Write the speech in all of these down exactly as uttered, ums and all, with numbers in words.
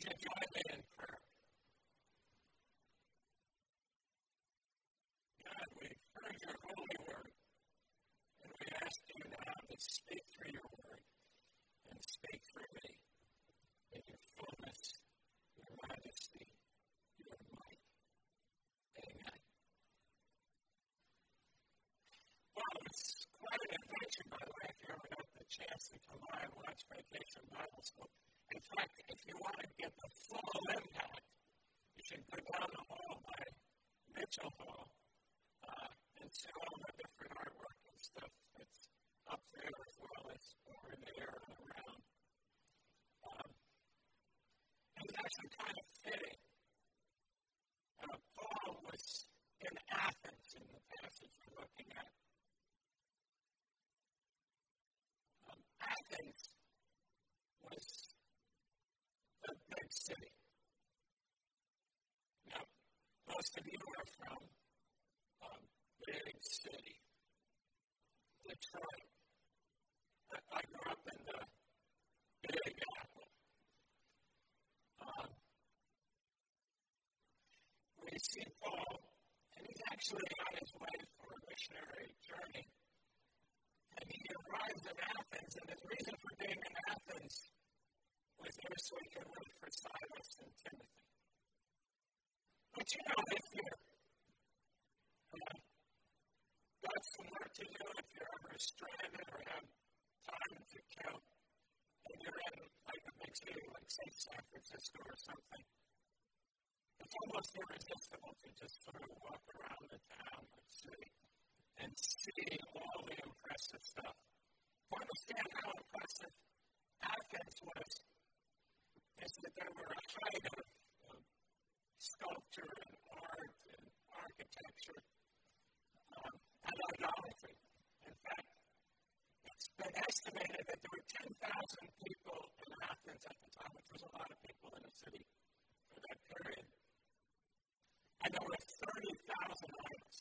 you join me in prayer? God, we've heard your holy word, and we ask you now to speak through your word and speak through me in your fullness, your majesty, your might. Amen. Well, it's quite an adventure, by the way, if you ever got the chance to come by and watch Vacation Bible School. In fact, if you want to get the full impact, you should go down the hall by Mitchell Hall uh, and see all the different artwork and stuff that's up there as well as over there and around. Um, it was actually kind of fitting. Uh, Paul was in Athens in the passage we're looking at. Um, Athens was a big city. Now, most of you are from a um, big city, Detroit. I, I grew up in the Big Apple. Um, we see Paul, and he's actually on his way for a missionary journey. And he arrives in Athens, and his reason for being in Athens was there so he could wait for Silas and Timothy. But you know, if you're uh, got some work to do, if you're ever stranded or have time to count, and you're in like a big city like say San Francisco or something, it's almost irresistible to just sort of walk around the town or city and see all the impressive stuff. To understand how impressive Athens was, is that there were a height of, of sculpture and art and architecture um, and idolatry. In fact, it's been estimated that there were ten thousand people in Athens at the time, which was a lot of people in a city for that period. And there were thirty thousand idols.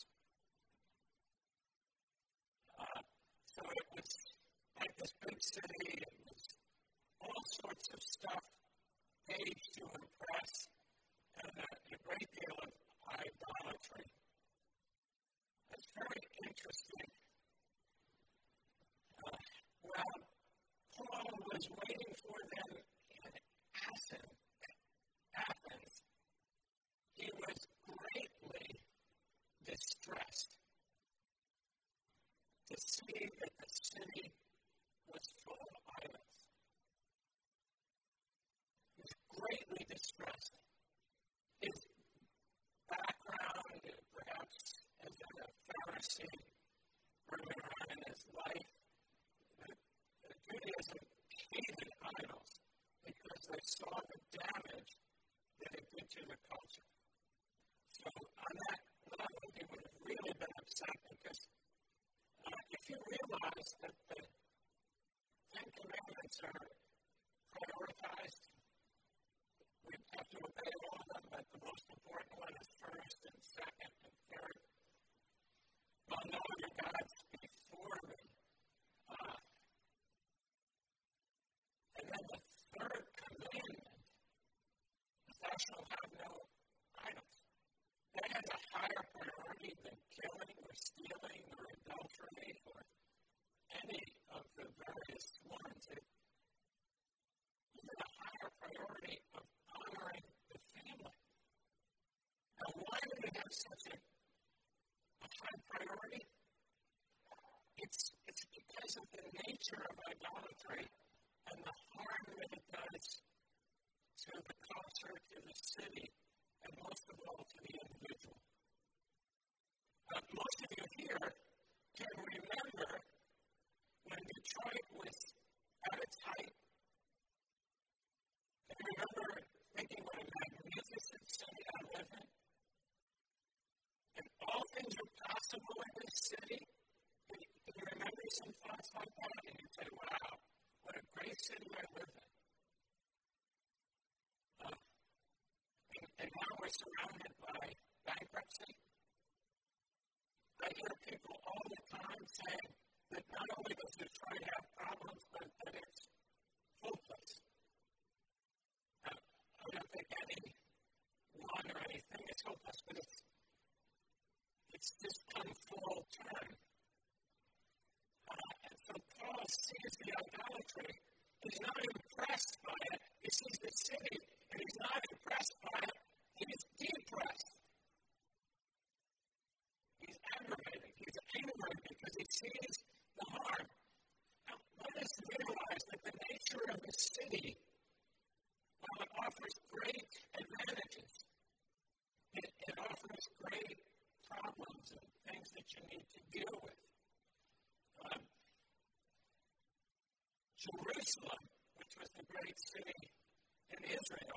Uh, so it was like this big city, it was all sorts of stuff, age to impress, and a, a great deal of idolatry. It's very interesting. Uh, well, Paul was waiting for them in Athens. Athens. He was greatly distressed to see that the city was full of idols. He was greatly distressed. His background, perhaps as a Pharisee earlier on in his life, Judaism hated idols because they saw the damage that it did to the culture. So on that level, he would have really been upset because uh, if you realize that the Ten Commandments are prioritized, we have to obey all of them, but the most important one is first and second and third. Well, know your gods before me. Uh, and then the third commandment is thou shalt have no idols. That has a higher priority than killing or stealing or adultery or any of the various ones. It is a higher priority of honoring the family. Now, why do we have such a, a high priority? It's, it's because of the nature of idolatry and the harm that it does to the culture, to the city, and most of all to the individual. Uh, most of you here can remember when Detroit was at its height. Can you remember thinking what a magnificent city I live in? And all things are possible in this city? Can you, can you remember some thoughts like that? And you say, wow, what a great city I live in. Uh, and, and now we're surrounded by bankruptcy. I hear people all the time saying that not only does Detroit have problems, but that it's hopeless. Uh, I pick any one or anything. It's hopeless, but it's, it's just come full turn. Uh, and so Paul sees the idolatry. He's not impressed by it. He sees the city, and he's not impressed by it. He's depressed. He's aggravated. He's angry because he sees the harm. Now, let us realize that the nature of the city, while it offers great advantages, it, it offers great problems and things that you need to deal with. Um, Jerusalem, which was the great city in Israel,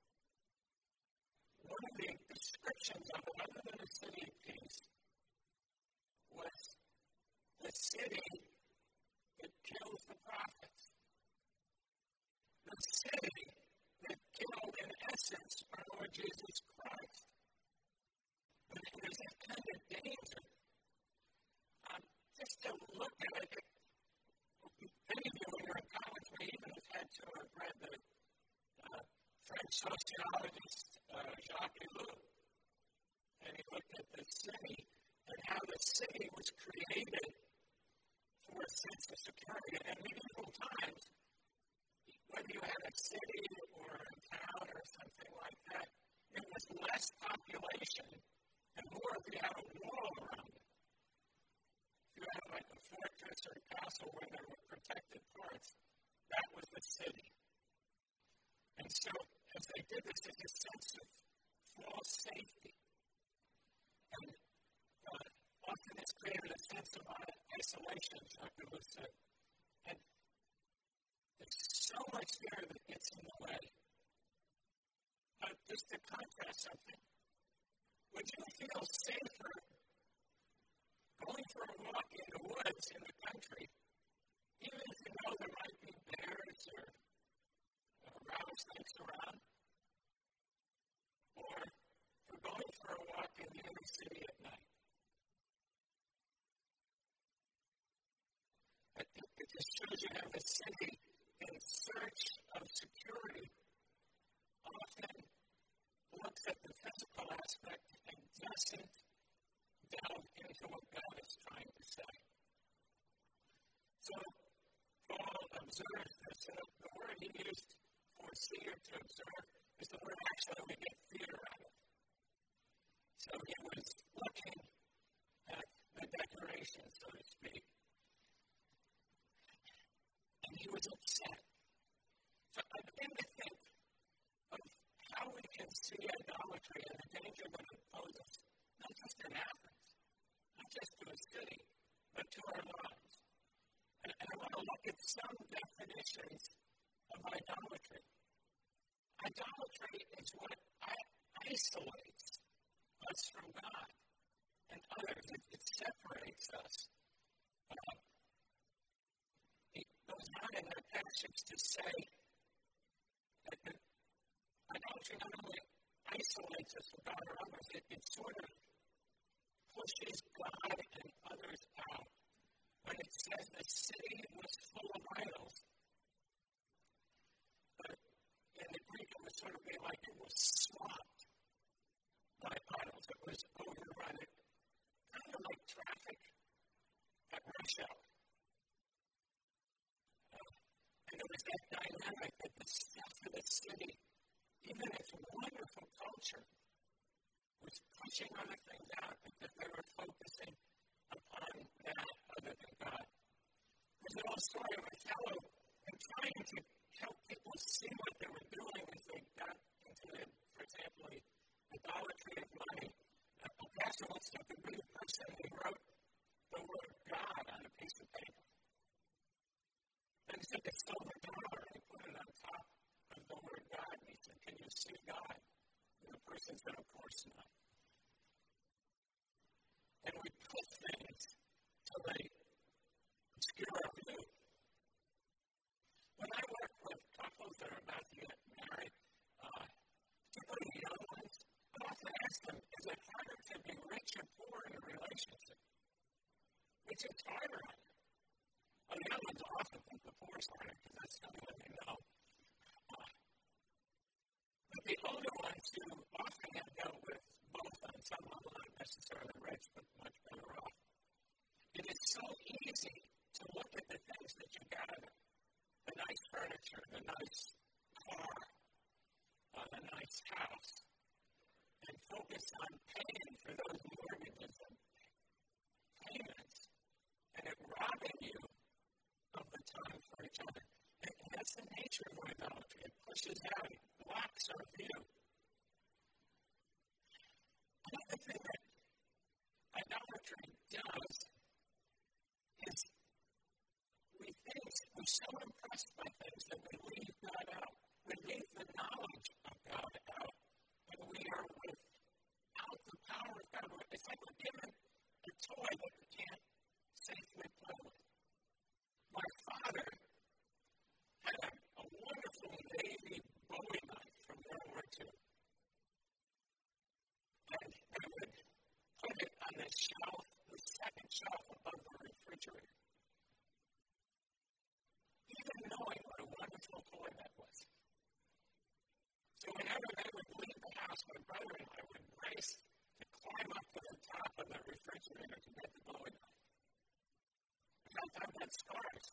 one of the descriptions of it, other than a city of peace, was the city that kills the prophets. The city that killed, in essence, our Lord Jesus Christ. But there's that kind of danger. Um, just to look at it, many of you, when you're in college, may even have had to have read the uh, French sociologist uh, Jacques Ellul. And he looked at the city and how the city was created for a sense of security. And in medieval times, whether you had a city or a town or something like that, it was less population and more if you had a wall around it. If you had like a fortress or a castle where there were protected parts, that was the city. And so, as they did this, there's a sense of false safety. And uh, often it's created a sense of isolation, as Doctor Lewis said. And there's so much there that gets in the way. Uh, just to contrast something, would you feel safer going for a walk in the woods in the country, even if you know there might be bears or uh, rattlesnakes around, or for going for a walk in the inner city at night? It, it, it just shows you how the city, in search of security, often looks at the physical aspect and doesn't delve into what God is trying to say. So, Paul observes this, and the word he used for see or to observe is the word actually we get theater out of. So he was looking at the decoration, so to speak, and he was upset. So I begin to think of how we can see idolatry and the danger that it poses, not just in Athens, not just to a city, but to our lives. And, and I want to look at some definitions of idolatry. Idolatry is what isolates us from God and others. It, it separates us. Uh, it goes on in that passage to say that the idolatry not only isolates us from God or others, it, it sort of pushes God and others out. When it says the city was full of idols, but in the Greek it would sort of be like it was swamped by idols. It was overrun. It kind of like traffic at rush hour. Uh, and it was that dynamic that the stuff of the city, even its wonderful culture, was pushing other things out because they were focusing upon that other than God. There's an old story of a fellow and trying to help people see what they were doing as they got into the, for example, the idolatry of money. A, a pastor once took a big person and he wrote the word God on a piece of paper. Then he took a silver dollar and he put it on top of the word God and he said, "Can you see God?" And the person said, "Of course not." And we put things till they obscure our view. When I work with couples that are about to get married, uh, particularly young ones, I often ask them, is it harder to be rich or poor in a relationship? Which is harder on you? Well, the young ones often think the poor is harder because that's the only one they know. Uh, but the older ones who often have dealt with both on some level, not necessarily rich, but much better off, it is so easy to look at the things that you got, the nice furniture, the nice car, uh, the nice house, and focus on paying for those mortgages and payments, and it robbing you of the time for each other. And, and that's the nature of idolatry. It pushes out, it blocks our view. Another thing that idolatry does is we think we're so impressed by things that we leave God out. We leave the knowledge of God out, and we are without the power of God. It's like we're given a toy that we can't safely play with. My father had a, a wonderful Navy Bowie knife from World War Two. And I would put it on the shelf, the second shelf above the refrigerator. Even knowing what a wonderful toy that was. So whenever they would leave the house, my brother and I would race to climb up to the top of the refrigerator to get the Bowie knife. Because I've got scars.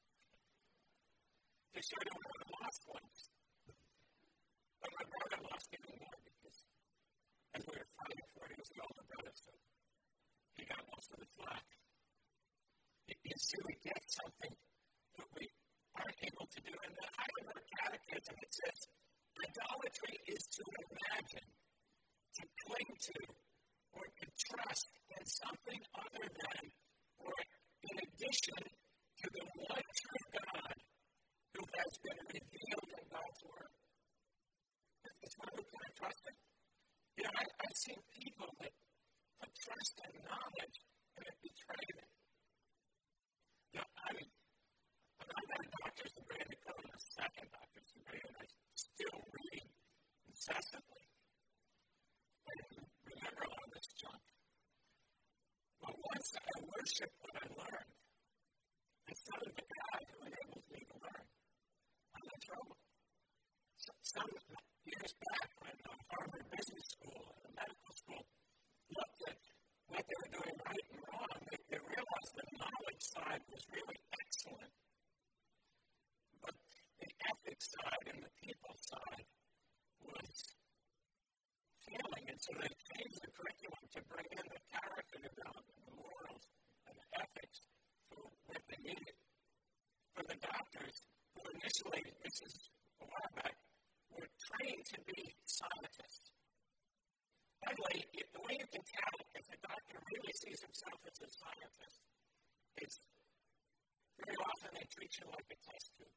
They sort of were lost ones. But my brother lost even more because as we were fighting for it, he was the older brother, so he got most of the flack. You see, we get something that we aren't able to do. In the Heidelberg Catechism, it says, idolatry is to imagine, to cling to, or to trust in something other than, or in addition to the one true God who has been revealed in God's Word. It's one who can I trust it. You know, I, I've seen people that put trust in knowledge and it betrayed them. You know, I mean, I got a doctor's degree and I put on a second doctor's degree and I still read incessantly. I remember all this junk. But once I worship what I learned, instead of the God who enables me to learn, I'm in trouble. So, some years back when uh, Harvard Business School and the medical school looked at what they were doing right and wrong, they, they realized the knowledge side was really excellent. But the ethics side and the people side was failing. And so they changed the curriculum to bring in the character development, the morals, and the ethics for what they needed. For the doctors, who initially, this is a while back, were trained to be scientists. By the way, the way you can tell if a doctor really sees himself as a scientist is very often they treat you like a test tube.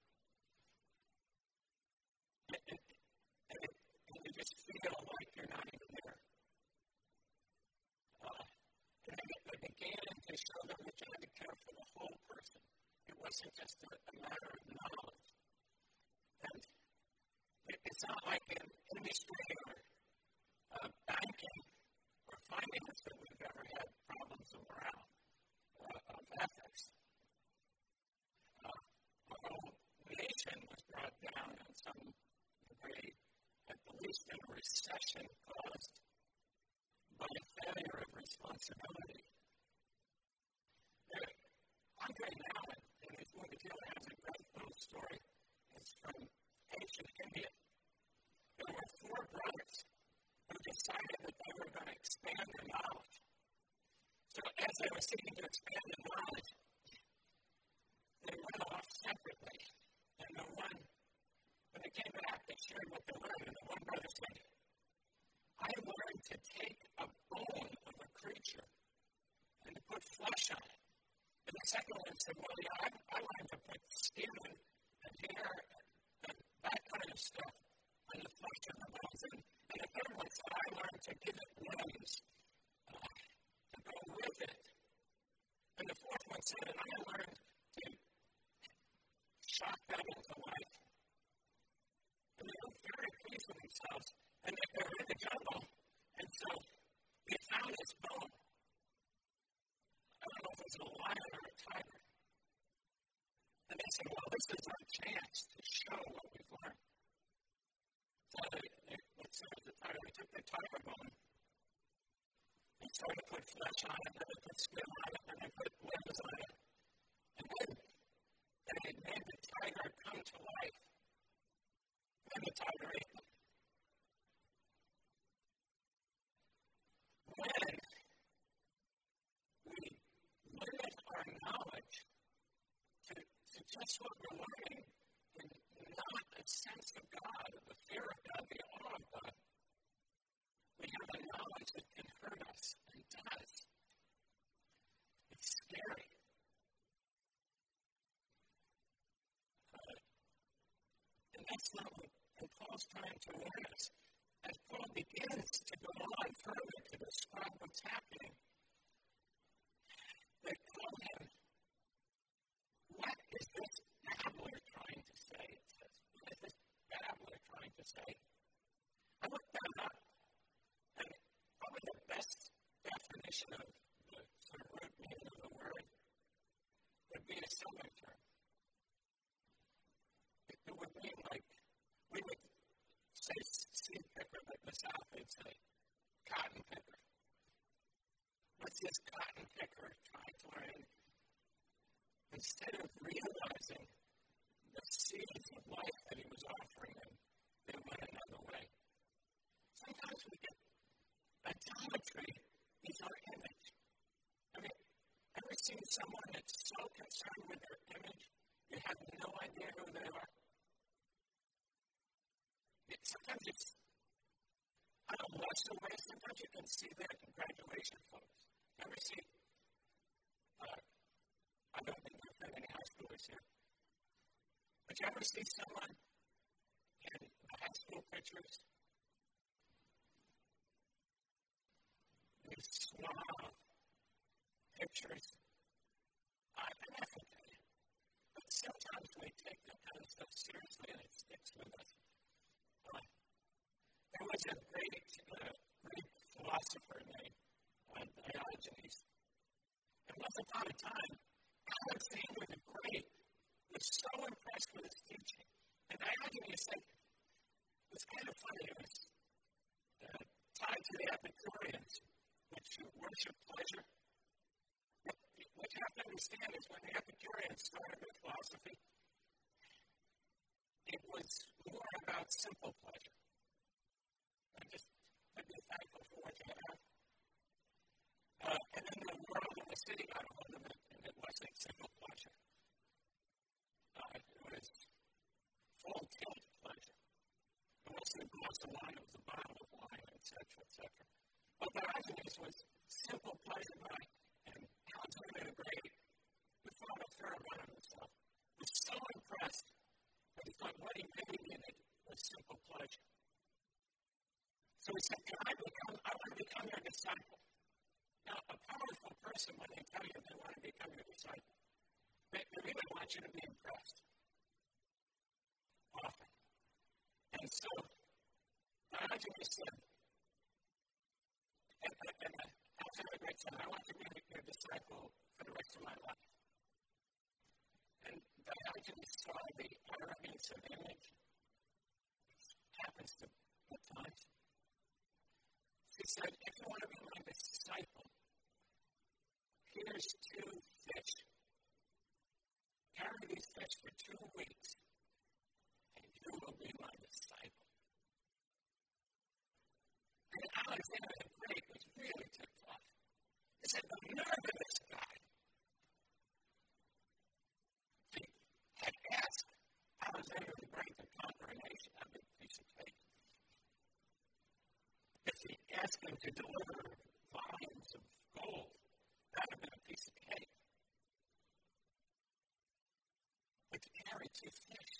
And, and, and, it, and you just feel like you're not even there. Uh, and they, they began to show them that you had to care for the whole person. It wasn't just a, a matter of knowledge. And it, it's not like in industry or uh, banking or finance that we've ever had problems of morale, uh, of ethics. Uh, our whole nation was brought down in some degree, at the least in a recession caused by a failure of responsibility. There, Andre Nouwen, in his movie, has a great little story. It's from ancient India. There were four brothers who decided that they were going to expand their knowledge. So as they were seeking to expand their knowledge, they went off separately. And the one, when they came back, they shared what they learned. And the one brother said, I learned to take a bone of a creature and to put flesh on it. And the second one said, well, yeah, I, I learned to put skin and hair and that kind of stuff on the flesh of the bones. And, and the third one said, I learned to give it limbs uh, to go with it. And the fourth one said, and I learned to shock that into life. And they were very pleased with themselves. And they were in the jungle. And so they found this bone. I don't know if it was a lion or a tiger. And they said, well, this is our chance to show what we've learned. So they they, let's say the tiger, they took the tiger bone and started to put flesh on it, then they put skin on it, then they put limbs on it. And then they made the tiger come to life. Then the tiger ate them. When we limit our knowledge to, to just what we're learning and not a sense of God, the fear of God, the awe of God, we have a knowledge that can hurt us and does. It's scary. Uh, and that's not what Paul's trying to warn us. As Paul begins to go on further to describe what's happening, they call him, what is this babbler trying to say? It says, what is this babbler trying to say? I looked that up, and probably the best definition of the sort of root meaning of the word would be a southern term. It, it would mean like, we would say seed picker, but the South would say cotton picker. What's this cotton picker trying to learn? Instead of realizing the seeds of life that he was offering them, they went another way. Sometimes we get idolatry is our image. I mean, ever seen someone that's so concerned with their image, you have no idea who they are? It, sometimes it's on a lesser way. Sometimes you can see that in graduation photos. Ever see, uh, I don't think there's been any high schoolers here, but you ever see someone in the high school pictures? These suave pictures. I can have to tell you. But sometimes we take that kind of stuff seriously and it sticks with us. Uh, there was a great uh, Greek philosopher named uh, Diogenes. And once upon a time, Alexander the Great was so impressed with his teaching. And Diogenes said, it was kind of funny. It was uh, tied to the Epicureans, which worship pleasure. What, what you have to understand is when the Epicureans started with philosophy, it was more about simple pleasure. And just to be thankful for what you have. Uh, and then the world and the city got a hold of it, and it wasn't simple pleasure. Uh, it was full tilt pleasure. It wasn't a glass of wine, it was a bottle of wine, et cetera, et cetera. But Diogenes was simple pleasure by, and Alexander the Great, who thought a fair amount of himself, was so impressed that he thought what he really needed was simple pleasure. So he said, can I become, I want to become your disciple. Now, a powerful person, when they tell you they want to become your disciple, they, they really want you to be impressed. Often. And so, Diogenes said, and, and, and Alexander the Great said, I want to be your disciple for the rest of my life. And Diogenes saw the arrogance of image, which happens to at times. He said, if you want to be my disciple, here's two fish. Carry these fish for two weeks, and you will be my disciple. And Alexander the Great was really ticked off. He said, the nerve of this guy. He had asked Alexander the Great to conquer a nation. That would be a piece of cake. If he asked him to deliver volumes of gold, that would have been a piece of cake. But to carry two fish.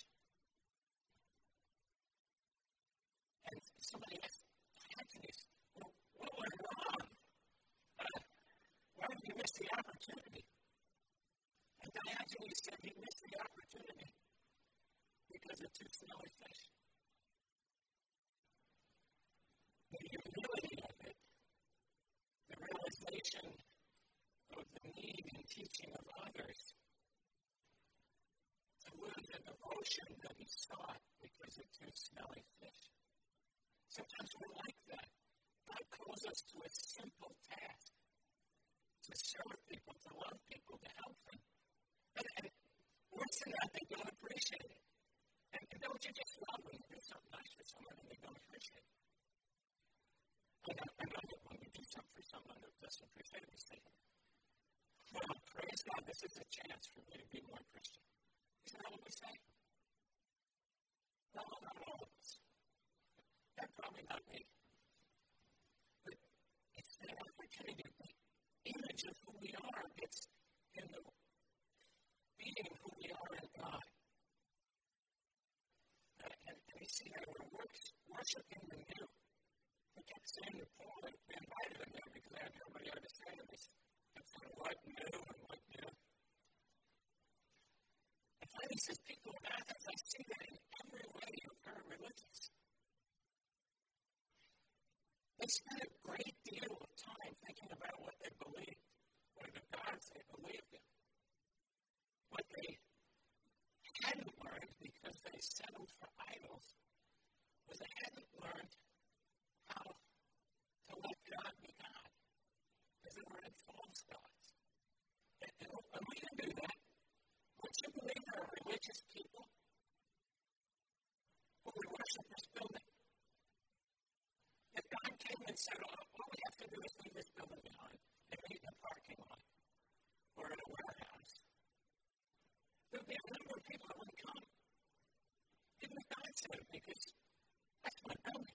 And somebody asked Diogenes, well, what went wrong? Uh, why did you miss the opportunity? And Diogenes said he missed the opportunity because of two smelly fish. The humility of it, the realization of the need and teaching of others, to live the devotion that he sought because of two smelly fish. Sometimes we're like that. God calls us to a simple task, to serve people, to love people, to help them. And, and worse than that, they don't appreciate it. And, and don't you just love when you do something nice for someone and they don't appreciate it? I know, I know that when we do something for someone that doesn't appreciate it, we say, well, praise God, this is a chance for me to be more Christian. Isn't that what we say? No, not all of us. That's probably not me. But it's an opportunity. The image of who we are gets in the being who we are in God. Uh, and, and we see that we're worshiping the new. We kept saying to Paul that we invited him there because they had nobody understand him. It's what new and what new. And finally, he says, people of Athens, I see that in every way you're very religious. They spent a great deal of time thinking about what they believed, or the gods they believed in. What they hadn't learned because they settled for idols was they hadn't learned how to let God be God. Because they were in false gods. And, and, and we can do that. Once you believe there are religious people who would worship this building, if God came and said, oh, all we have to do is leave this building behind and meet in a parking lot or in a warehouse, there would be a number of people that wouldn't come. Even if God said it, because that's my building.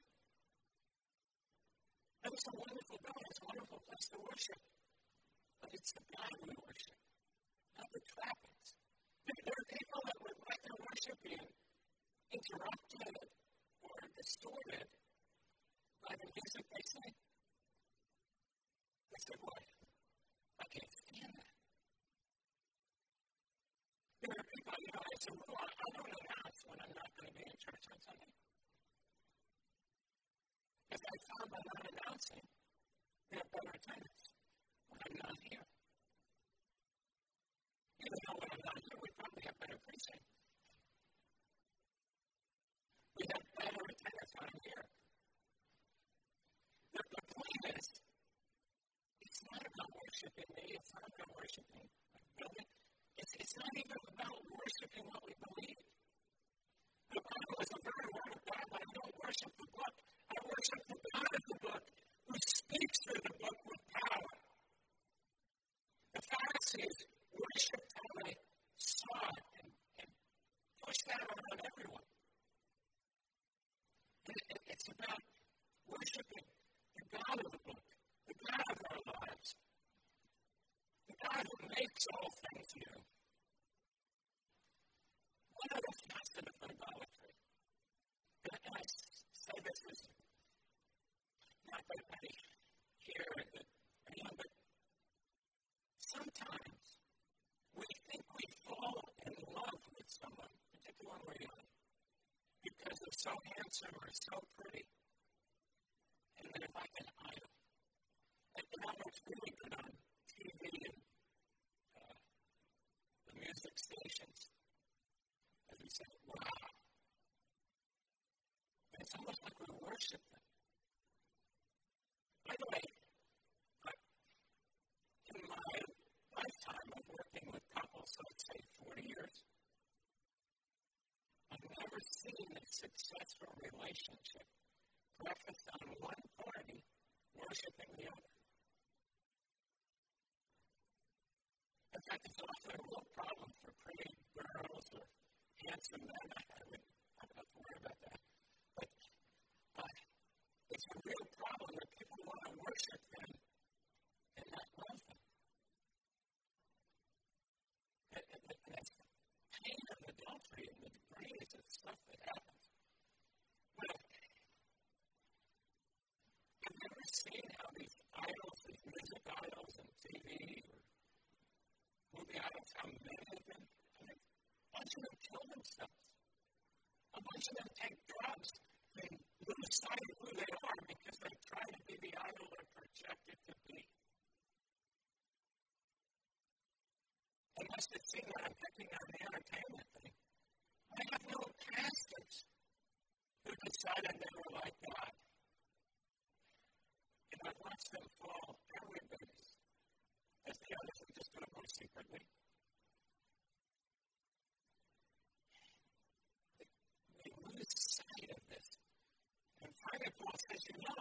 That was a wonderful building. It's a wonderful place to worship. But it's the God we worship, not the trappings. There are people that would let their worship be interrupted or distorted by the music they sing. They said, boy, I can't stand that. There are people, you know, as a rule, I don't announce when I'm not going to be in church on Sunday. If I found by not announcing, we have better attendance when I'm not here. Even though when I'm not here, we probably have better preaching. We have better attendance when I'm here. The, the point is, it's not about worshiping me, it's not about worshiping my building. It's, it's not even about worshiping what we believe. The Bible is the very word of God, but I don't worship the book. I worship the God of the book who speaks through the book with power. The Pharisees worshipped how they saw it and, and pushed that on everyone. And it, it's about worshiping the God of the book, the God of our lives, the God who makes all things new. One other facet of idolatry, and I say this is not that I hear that, you know, but sometimes we think we fall in love with someone, particularly when we're young, because they're so handsome or so pretty, and they're like an idol. And that looks really good on T V and uh, the music stations. And we say, wow. And it's almost like we worship them. By the way, in my lifetime of working with couples, so let's say forty years, I've never seen a successful relationship prefaced on one party worshiping the other. In fact, it's often a real problem for pretty girls or handsome men. I would not have to worry about that. But uh, it's a real problem that people want to worship them and not love them. And, and, and that's the pain of adultery and the degrees of stuff that happens. Well, I've never seen how these idols, these music idols and T V or movie idols, how many of them, I mean, a bunch of them kill themselves. A bunch of them take drugs and lose sight of who they are because they try to be the idol they're projected to be. They must have seen that I'm picking on the entertainment thing. I have no pastors who decided they were like God. them fall everybody's, as the others would just do it more secretly. They, they lose sight of this. And finally, Paul says, you know,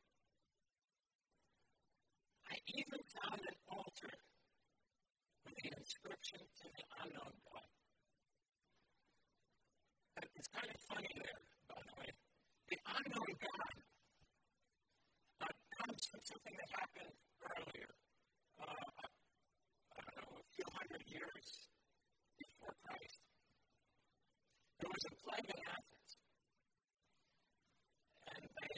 I even found an altar with the inscription to the unknown God. And it's kind of funny there, by the way. The unknown God uh, comes from something that happened earlier. Uh, I don't know, a few hundred years before Christ. There was a plague in Athens. And they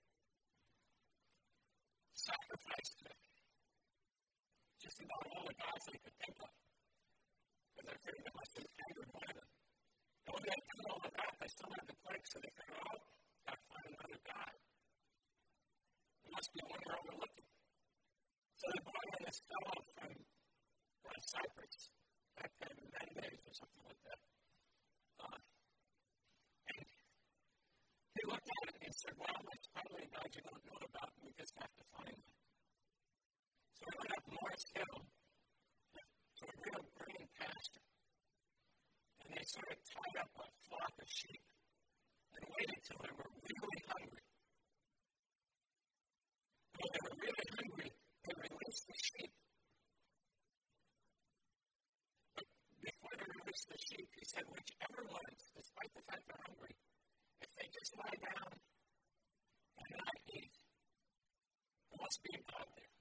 sacrificed to just about all the gods they could think of. Because I figured they must have angered one of them. And when they had done all of that, they still had the plague, so they figured, oh, got to find another god. There must be one we're overlooking. So they brought in this fellow from uh, Cyprus, back then, Mendes or something like that. Uh, and he looked at it and he said, well, there's probably a god you don't know about, and we just have to find him. So we went up Morris Hill to a real green pasture. And they sort of tied up a flock of sheep and waited till they were really hungry. And when they were really hungry, they released the sheep. But before they released the sheep, he said, whichever ones, despite the fact they're hungry, if they just lie down and not eat, there must be a God there.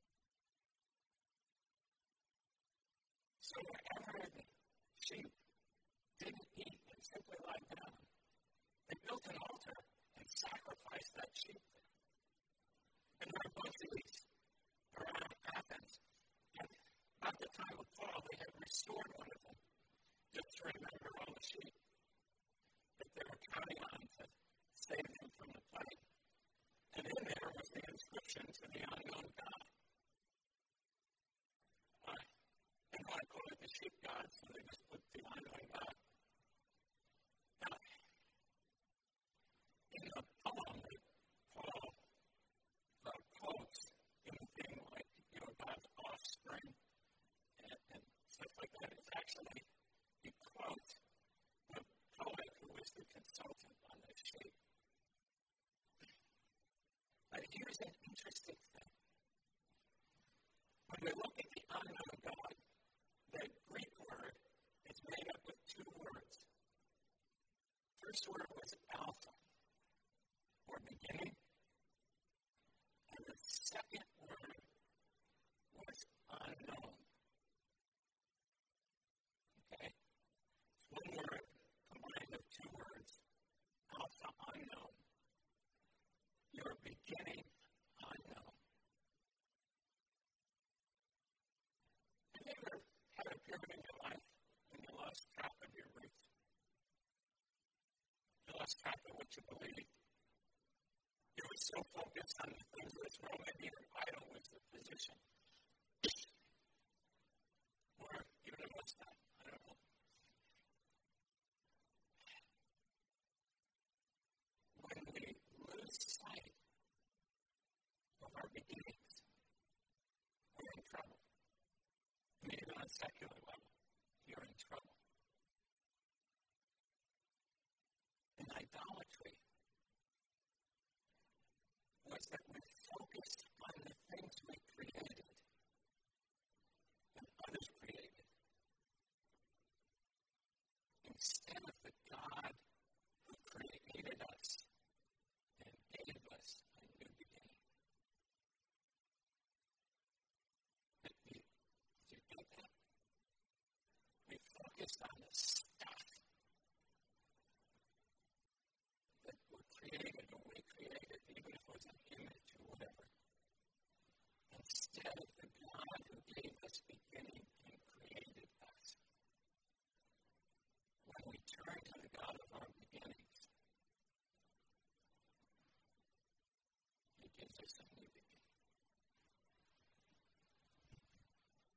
So wherever the sheep didn't eat and simply lie down, they built an altar and sacrificed that sheep there. And there were a bunch of these around Athens. And by the time of Paul, they had restored one of them just to remember all the sheep that they were counting on to save them from the plague. And in there was the inscription to the unknown God. Uh, they didn't want to call it the sheep god, so they just put the unknown God. Now, in the poem that Paul uh, quotes, anything like, you know, God's offspring and, and stuff like that, it's actually, he quotes the poet who was the consultant on this sheep. But here's an interesting thing. When we look at the unknown God, the Greek word is made up of two words. First word was alpha, or beginning, and the second word was unknown. Okay? One word combined of two words, alpha, unknown. Your beginning, unknown. Have you ever had a period in your life when you lost track of your roots? You lost track of what you believed. You were so focused on the things of this world, maybe your idol was the position. Or even it was that, I don't know. When we lose sight of our beginnings, we're in trouble. I mean, even on a secular level, you're in trouble. And idolatry was that we focused on the things we created and others created, instead of the God who created us and gave us a new beginning. Did you, did you get that? We focused on the stuff that were created or we created, even if it was an image or whatever, instead of the God who gave us beginning and created us. When we turn to the God of our beginnings, He gives us a new beginning.